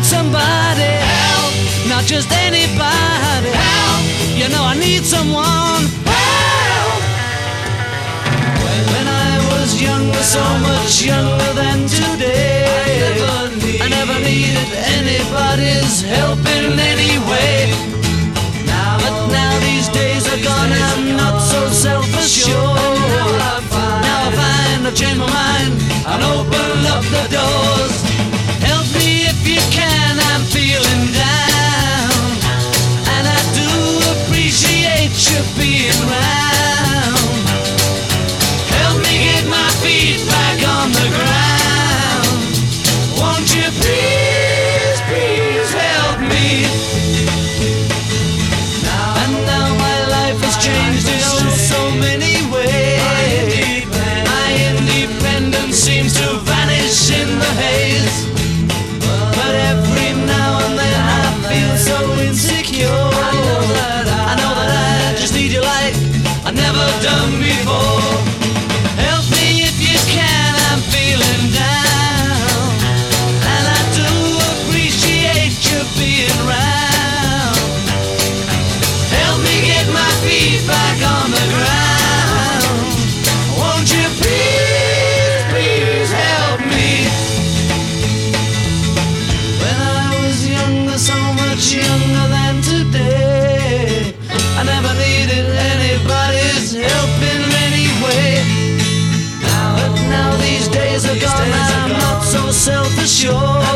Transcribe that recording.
need somebody help, not just anybody help. You know I need someone help. When I was younger, so much younger than today, I never needed anybody's help in any way. But now these days are gone, I'm not so self-assured. Now I find I've changed my mind and open up the doors. Help me if you can, I'm feeling down, and I do appreciate you being round. Help me get my feet back on the ground. Won't you please, please help me? And now my life has changed in so many ways. My independence seems to vanish in the haze. But every now and then I feel so insecure. I know that I just need you like I've never done before. Help me if you can, I'm feeling down, and I do appreciate you being round. Help me get my feet back on the ground. Won't you please, please help me? When I was younger, so much younger than today, I never needed anybody's help in any way. But now these days are gone, I'm not so self-assured.